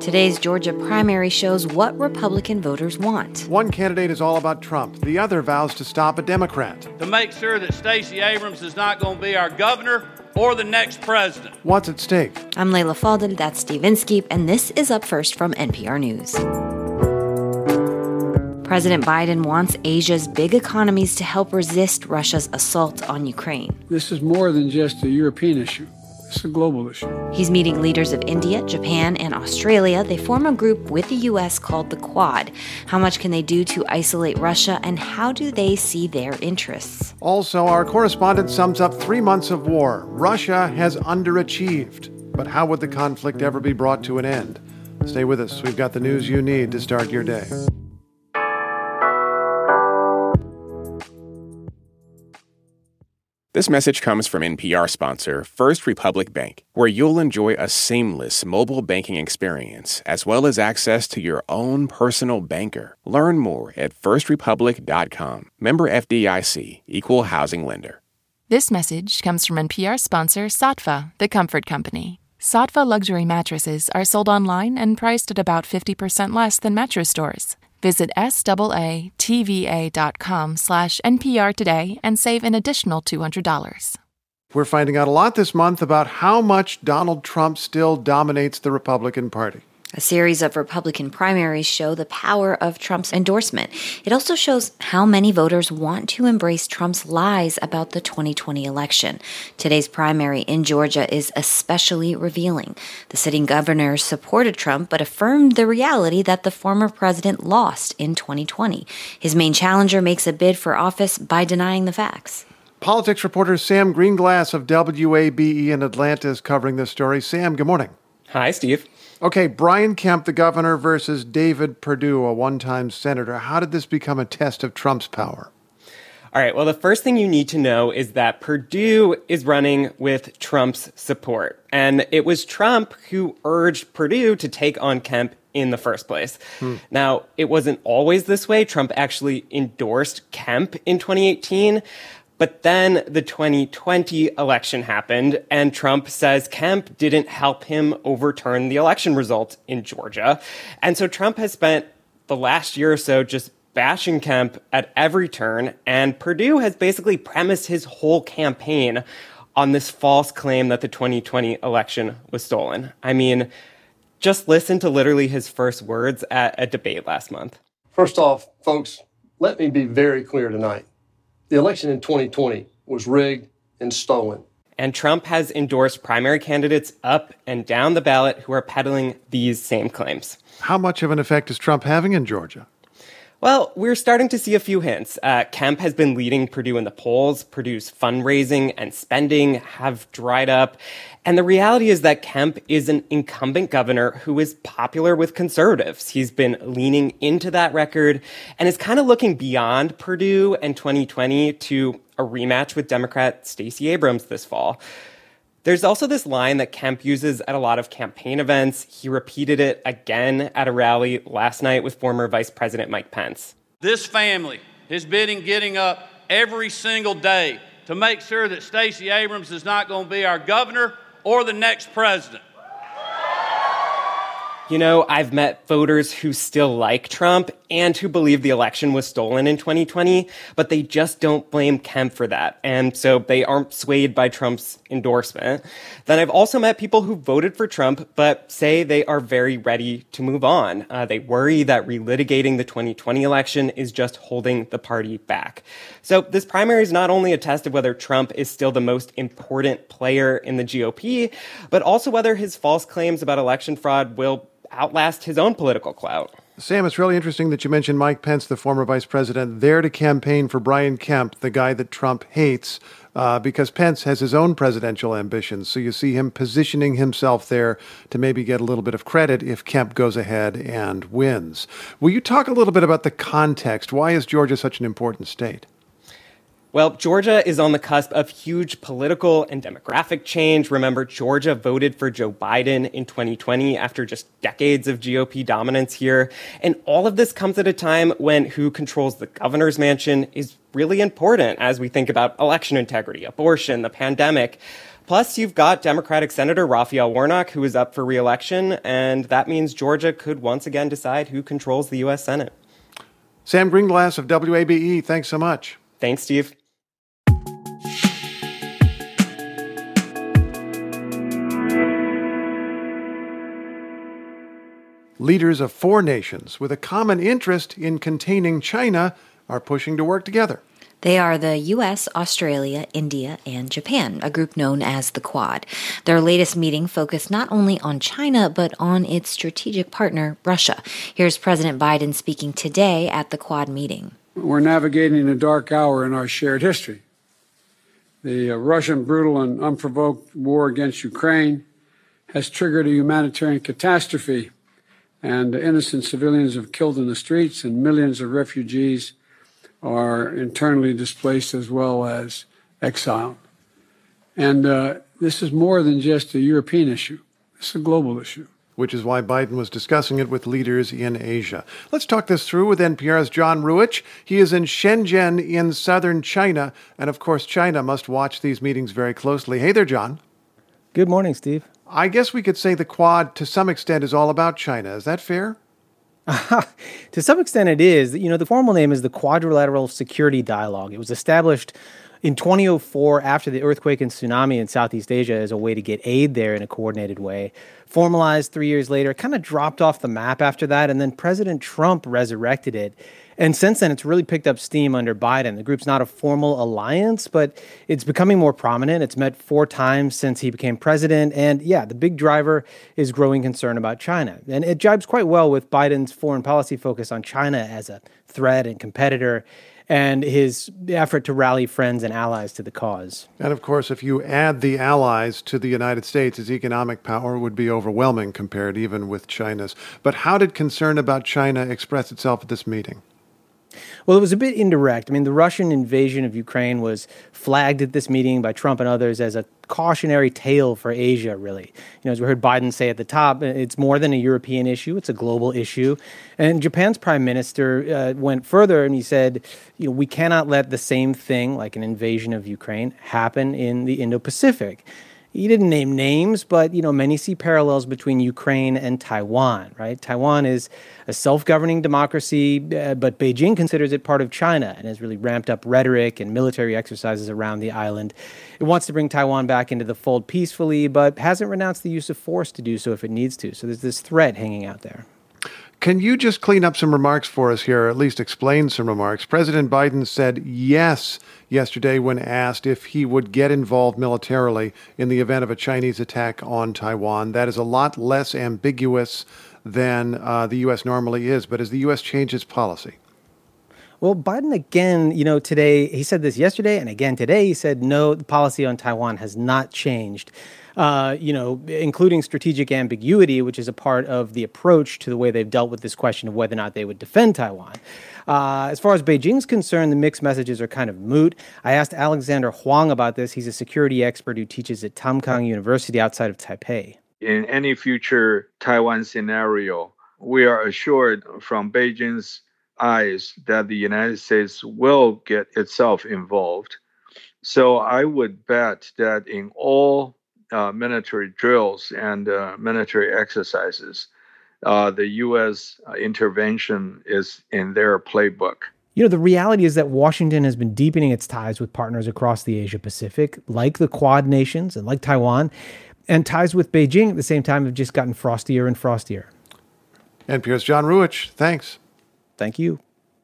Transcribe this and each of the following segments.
Today's Georgia primary shows what Republican voters want. One candidate is all about Trump. The other vows to stop a Democrat. To make sure that Stacey Abrams is not going to be our governor or the next president. What's at stake? I'm Layla Falden, that's Steve Inskeep, and this is Up First from NPR News. President Biden wants Asia's big economies to help resist Russia's assault on Ukraine. This is more than just a European issue. It's a global issue. He's meeting leaders of India, Japan, and Australia. They form a group with the U.S. called the Quad. How much can they do to isolate Russia, and how do they see their interests? Also, our correspondent sums up 3 months of war. Russia has underachieved. But how would the conflict ever be brought to an end? Stay with us. We've got the news you need to start your day. This message comes from NPR sponsor First Republic Bank, where you'll enjoy a seamless mobile banking experience, as well as access to your own personal banker. Learn more at firstrepublic.com. Member FDIC, Equal Housing Lender. This message comes from NPR sponsor Saatva, the comfort company. Saatva luxury mattresses are sold online and priced at about 50% less than mattress stores. Visit SAATVA.com/NPR today and save an additional $200. We're finding out a lot this month about how much Donald Trump still dominates the Republican Party. A series of Republican primaries show the power of Trump's endorsement. It also shows how many voters want to embrace Trump's lies about the 2020 election. Today's primary in Georgia is especially revealing. The sitting governor supported Trump but affirmed the reality that the former president lost in 2020. His main challenger makes a bid for office by denying the facts. Politics reporter Sam Greenglass of WABE in Atlanta is covering this story. Sam, good morning. Hi, Steve. Okay, Brian Kemp, the governor, versus David Perdue, a one-time senator. How did this become a test of Trump's power? All right, well, the first thing you need to know is that Perdue is running with Trump's support. And it was Trump who urged Perdue to take on Kemp in the first place. Now, it wasn't always this way. Trump actually endorsed Kemp in 2018. But then the 2020 election happened, and Trump says Kemp didn't help him overturn the election result in Georgia. And so Trump has spent the last year or so just bashing Kemp at every turn, and Perdue has basically premised his whole campaign on this false claim that the 2020 election was stolen. I mean, just listen to literally his first words at a debate last month. First off, folks, let me be very clear tonight. The election in 2020 was rigged and stolen. And Trump has endorsed primary candidates up and down the ballot who are peddling these same claims. How much of an effect is Trump having in Georgia? Well, we're starting to see a few hints. Kemp has been leading Perdue in the polls. Purdue's fundraising and spending have dried up. And the reality is that Kemp is an incumbent governor who is popular with conservatives. He's been leaning into that record and is kind of looking beyond Perdue and 2020 to a rematch with Democrat Stacey Abrams this fall. There's also this line that Kemp uses at a lot of campaign events. He repeated it again at a rally last night with former Vice President Mike Pence. This family has been getting up every single day to make sure that Stacey Abrams is not going to be our governor or the next president. You know, I've met voters who still like Trump and who believe the election was stolen in 2020, but they just don't blame Kemp for that. And so they aren't swayed by Trump's endorsement. Then I've also met people who voted for Trump, but say they are very ready to move on. They worry that relitigating the 2020 election is just holding the party back. So this primary is not only a test of whether Trump is still the most important player in the GOP, but also whether his false claims about election fraud will outlast his own political clout. Sam, it's really interesting that you mentioned Mike Pence, the former vice president, there to campaign for Brian Kemp, the guy that Trump hates, because Pence has his own presidential ambitions. So you see him positioning himself there to maybe get a little bit of credit if Kemp goes ahead and wins. Will you talk a little bit about the context? Why is Georgia such an important state? Well, Georgia is on the cusp of huge political and demographic change. Remember, Georgia voted for Joe Biden in 2020 after just decades of GOP dominance here. And all of this comes at a time when who controls the governor's mansion is really important as we think about election integrity, abortion, the pandemic. Plus, you've got Democratic Senator Raphael Warnock, who is up for re-election, and that means Georgia could once again decide who controls the U.S. Senate. Sam Greenglass of WABE, thanks so much. Thanks, Steve. Leaders of 4 nations with a common interest in containing China are pushing to work together. They are the U.S., Australia, India, and Japan, a group known as the Quad. Their latest meeting focused not only on China, but on its strategic partner, Russia. Here's President Biden speaking today at the Quad meeting. We're navigating a dark hour in our shared history. The Russian brutal and unprovoked war against Ukraine has triggered a humanitarian catastrophe, and innocent civilians have killed in the streets, and millions of refugees are internally displaced as well as exiled. And this is more than just a European issue. It's a global issue. Which is why Biden was discussing it with leaders in Asia. Let's talk this through with NPR's John Ruwitch. He is in Shenzhen in southern China. And of course, China must watch these meetings very closely. Hey there, John. Good morning, Steve. I guess we could say the Quad, to some extent, is all about China. Is that fair? To some extent, it is. The formal name is the Quadrilateral Security Dialogue. It was established in 2004 after the earthquake and tsunami in Southeast Asia as a way to get aid there in a coordinated way. Formalized 3 years later, kind of dropped off the map after that, and then President Trump resurrected it. And since then, it's really picked up steam under Biden. The group's not a formal alliance, but it's becoming more prominent. It's met 4 times since he became president. And yeah, the big driver is growing concern about China. And it jibes quite well with Biden's foreign policy focus on China as a threat and competitor, and his effort to rally friends and allies to the cause. And of course, if you add the allies to the United States, its economic power would be overwhelming compared even with China's. But how did concern about China express itself at this meeting? Well, it was a bit indirect. I mean, the Russian invasion of Ukraine was flagged at this meeting by Trump and others as a cautionary tale for Asia, really. As we heard Biden say at the top, it's more than a European issue. It's a global issue. And Japan's prime minister went further and he said, we cannot let the same thing, like an invasion of Ukraine, happen in the Indo-Pacific. He didn't name names, but, many see parallels between Ukraine and Taiwan, right? Taiwan is a self-governing democracy, but Beijing considers it part of China and has really ramped up rhetoric and military exercises around the island. It wants to bring Taiwan back into the fold peacefully, but hasn't renounced the use of force to do so if it needs to. So there's this threat hanging out there. Can you just clean up some remarks for us here, or at least explain some remarks? President Biden said yes yesterday when asked if he would get involved militarily in the event of a Chinese attack on Taiwan. That is a lot less ambiguous than the U.S. normally is. But has the U.S. changed its policy? Well, Biden again, today, he said this yesterday, and again today, he said no, the policy on Taiwan has not changed. Including strategic ambiguity, which is a part of the approach to the way they've dealt with this question of whether or not they would defend Taiwan. As far as Beijing's concerned, the mixed messages are kind of moot. I asked Alexander Huang about this. He's a security expert who teaches at Tamkang University outside of Taipei. In any future Taiwan scenario, we are assured from Beijing's eyes that the United States will get itself involved. So I would bet that in all military drills and military exercises, the U.S. intervention is in their playbook. The reality is that Washington has been deepening its ties with partners across the Asia Pacific, like the Quad nations and like Taiwan, and ties with Beijing at the same time have just gotten frostier and frostier. NPR's John Ruwitch, thanks. Thank you.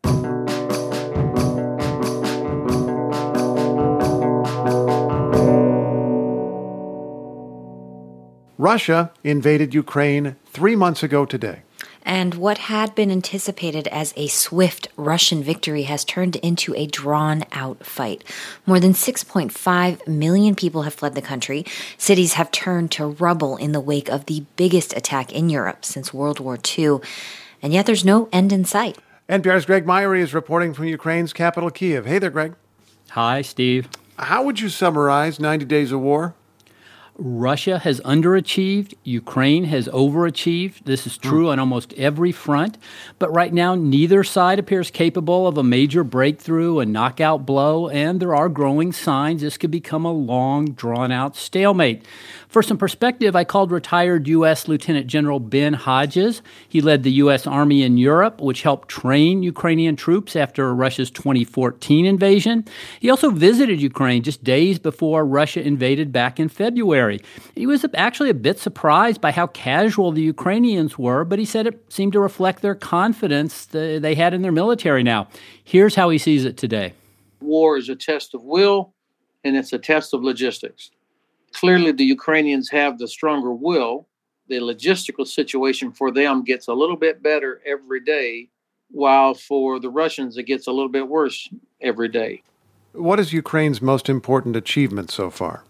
Russia invaded Ukraine 3 months ago today. And what had been anticipated as a swift Russian victory has turned into a drawn-out fight. More than 6.5 million people have fled the country. Cities have turned to rubble in the wake of the biggest attack in Europe since World War II. And yet there's no end in sight. NPR's Greg Myrie is reporting from Ukraine's capital, Kyiv. Hey there, Greg. Hi, Steve. How would you summarize 90 days of war? Russia has underachieved. Ukraine has overachieved. This is true on almost every front. But right now, neither side appears capable of a major breakthrough, a knockout blow, and there are growing signs this could become a long, drawn-out stalemate. For some perspective, I called retired U.S. Lieutenant General Ben Hodges. He led the U.S. Army in Europe, which helped train Ukrainian troops after Russia's 2014 invasion. He also visited Ukraine just days before Russia invaded back in February. He was actually a bit surprised by how casual the Ukrainians were, but he said it seemed to reflect their confidence they had in their military now. Here's how he sees it today. War is a test of will, and it's a test of logistics. Clearly, the Ukrainians have the stronger will. The logistical situation for them gets a little bit better every day, while for the Russians, it gets a little bit worse every day. What is Ukraine's most important achievement so far?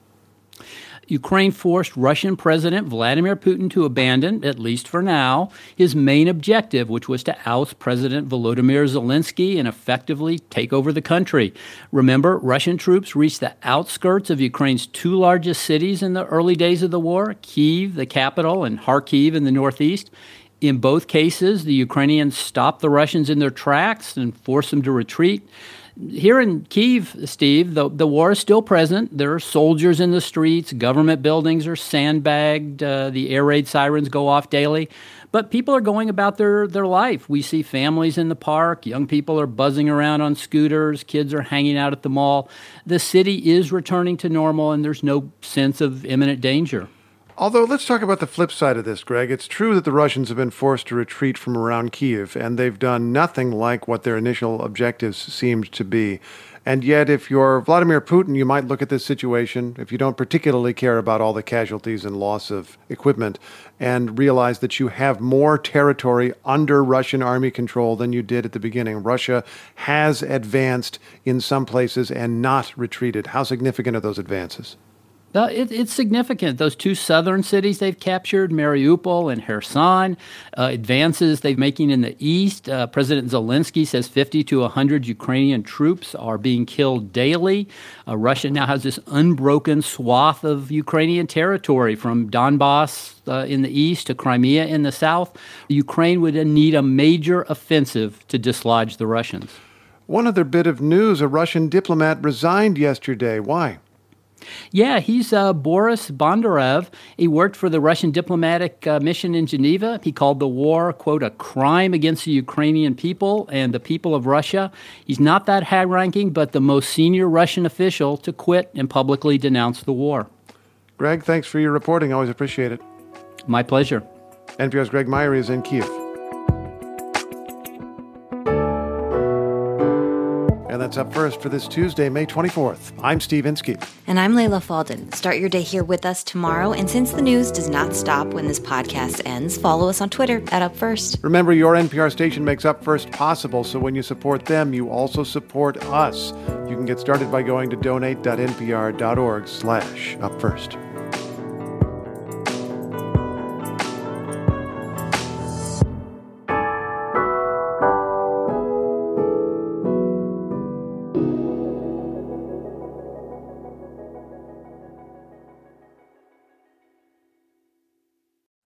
Ukraine forced Russian President Vladimir Putin to abandon, at least for now, his main objective, which was to oust President Volodymyr Zelensky and effectively take over the country. Remember, Russian troops reached the outskirts of Ukraine's two largest cities in the early days of the war, Kyiv, the capital, and Kharkiv in the northeast. In both cases, the Ukrainians stopped the Russians in their tracks and forced them to retreat. Here in Kyiv, Steve, the war is still present. There are soldiers in the streets. Government buildings are sandbagged. The air raid sirens go off daily. But people are going about their life. We see families in the park. Young people are buzzing around on scooters. Kids are hanging out at the mall. The city is returning to normal, and there's no sense of imminent danger. Although, let's talk about the flip side of this, Greg. It's true that the Russians have been forced to retreat from around Kyiv, and they've done nothing like what their initial objectives seemed to be. And yet, if you're Vladimir Putin, you might look at this situation, if you don't particularly care about all the casualties and loss of equipment, and realize that you have more territory under Russian army control than you did at the beginning. Russia has advanced in some places and not retreated. How significant are those advances? It's significant. Those two southern cities they've captured, Mariupol and Kherson, advances they're making in the east. President Zelensky says 50 to 100 Ukrainian troops are being killed daily. Russia now has this unbroken swath of Ukrainian territory from Donbass in the east to Crimea in the south. Ukraine would need a major offensive to dislodge the Russians. One other bit of news, a Russian diplomat resigned yesterday. Why? Yeah, he's Boris Bondarev. He worked for the Russian diplomatic mission in Geneva. He called the war, quote, a crime against the Ukrainian people and the people of Russia. He's not that high-ranking, but the most senior Russian official to quit and publicly denounce the war. Greg, thanks for your reporting. Always appreciate it. My pleasure. NPR's Greg Myrie is in Kyiv. And that's Up First for this Tuesday, May 24th. I'm Steve Inskeep. And I'm Layla Falden. Start your day here with us tomorrow. And since the news does not stop when this podcast ends, follow us on Twitter at Up First. Remember, your NPR station makes Up First possible, so when you support them, you also support us. You can get started by going to donate.npr.org/upfirst.